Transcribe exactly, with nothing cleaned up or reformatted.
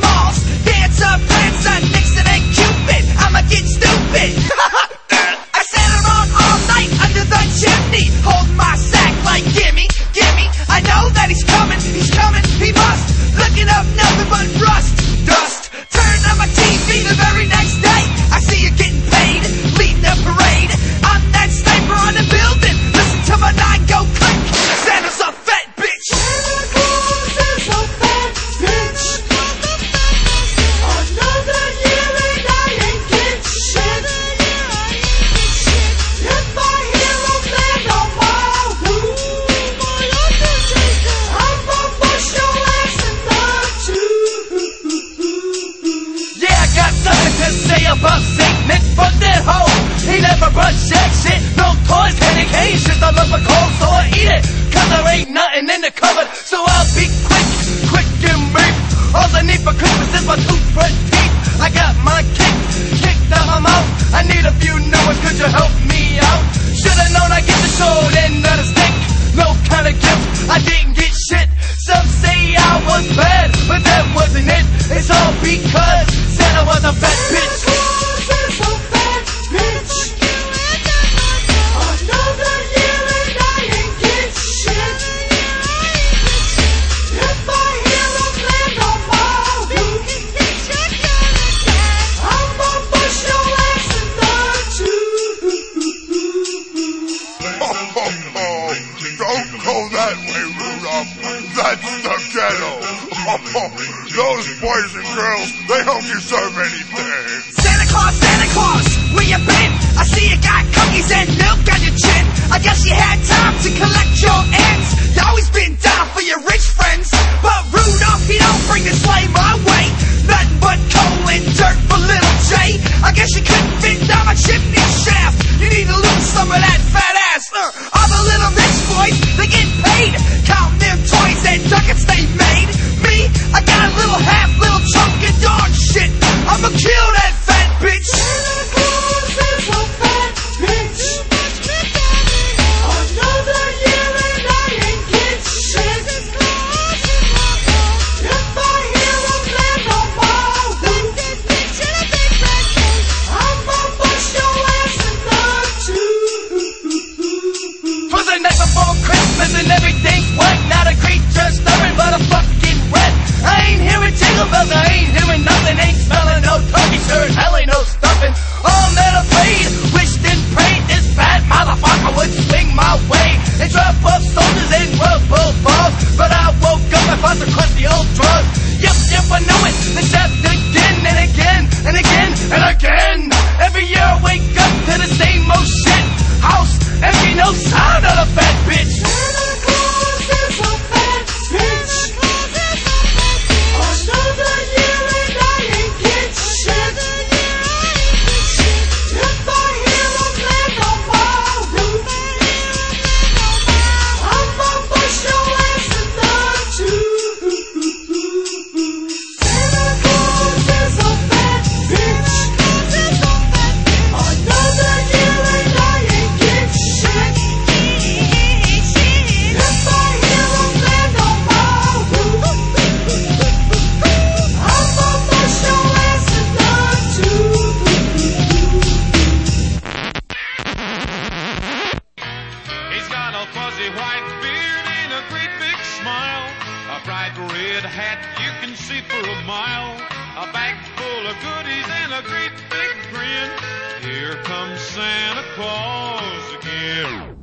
malls. Dancer, Prancer, Nixon, and Cupid. I'ma get stupid. I sat around all night under the chimney, holding my sack like gimme, gimme. I know that he's coming, he's coming, he must. Looking up nothing but rust, dust. Turn on my T V the very next day. I see you getting paid, leading the parade. I'm that sniper on the building. Listen to my nine go click. Santa's a fat bitch. Santa Claus is a fat bitch. Another year and I ain't get shit. If I hear a man on my roof, I'ma push your ass in the tube. Yeah, I got something to say about Saint Nick. Fuck that hoe. He never brought jack shit. No toys, candy canes, just a love for cold, so I eat it. Cause there ain't nothing in the cupboard, so I'll be quick, quick and brief. All I need for Christmas is my toothbrush teeth. I got my kick, kicked out my mouth. I need a few new ones, could you help me out? Should've known I get the sword and not a stick. No kind of gift, I didn't get shit. Some say I was bad, but that wasn't it. It's all because Santa was a fat bitch. Santa Claus is a fat bitch. Another year and I ain't get shit. If I hear a man on my roof, I'ma push your ass in the tube. Oh, oh, oh, don't go that way, Rudolph. That's the ghetto. Oh, oh, those boys and girls, they don't deserve anything. Santa Claus, Santa Claus, where you been? I see you got cookies and milk on your chin. I guess you had time to collect your ends. You always been down for your rich friends, but Rudolph, he don't bring the sleigh my way. Nothing but coal and dirt for little Jay. I guess you couldn't fit down my chimney shaft. You need to lose some of that fat ass. Uh, all the little rich boys, they get paid, counting them toys and ducats they made. Me, I got a little half, little chunk of dog shit. I'ma kill that fat bitch. Santa Claus is a fat bitch. Another year and I ain't get shit. If I hear a man on my roof, I'ma push your ass in the tube. For the night before Christmas and everything's white. Not a creature stirring but a fucking rat. I ain't hearing jingle bells, I ain't hearing nothing. Ain't smelling no turkey shirt, hell ain't no stuffing. All men afraid, wished and prayed this fat motherfucker would swing my way and drop off soldiers and rubble balls. But I woke up and found some crusty old drugs. Yep, yep, I knew it. They stepped again and again and again and again. Every year I wake up to the same old shit. House empty, no sign of the fat bitch. Santa Claus is a fat bitch. Another year and I ain't get shit. If I hear a man on my roof, I'ma push your ass in the tube. Santa Claus is a fat bitch. Another year and I ain't get shit. If I hear a man on my roof, I'ma push your ass in the tube. He's got a fuzzy white beard and a great big smile, a bright red hat you can see for a mile, a bag full of goodies and a great big grin. Here comes Santa Claus again.